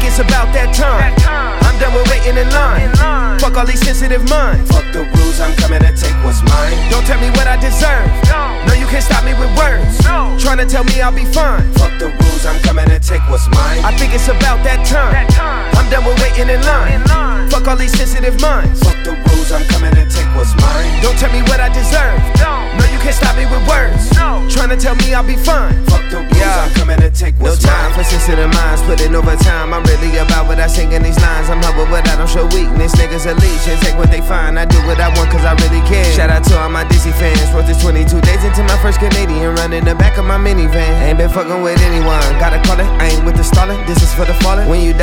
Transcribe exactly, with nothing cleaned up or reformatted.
it's about that time. I'm done with waiting in line. Fuck all these sensitive minds. Fuck the rules, I'm coming to take what's mine. Don't tell me what I deserve. No, you can't stop me with words. Trying to tell me I'll be fine. Fuck the rules, I'm coming to take what's mine. I think it's about that time. I'm done with waiting in line. Fuck all these sensitive minds. Fuck the rules, I'm coming to take what's mine. Don't tell me what I deserve. No, you can't stop me with words. Trying to tell me I'll be fine. Fuck the rules, Yeah. I'm coming to take No what's time mine. for sensitive minds, putting over time. I'm really about what I sing in these lines. I'm humble, but I don't show weakness. Niggas a leash and take what they find. I do what I want cause I really can. Shout out to all my Dizzy fans. Wrote this twenty-two days into my first Canadian run in the back of my minivan. Ain't been fucking with anyone. Gotta call it, I ain't with the stalling. This is for the fallen. When you die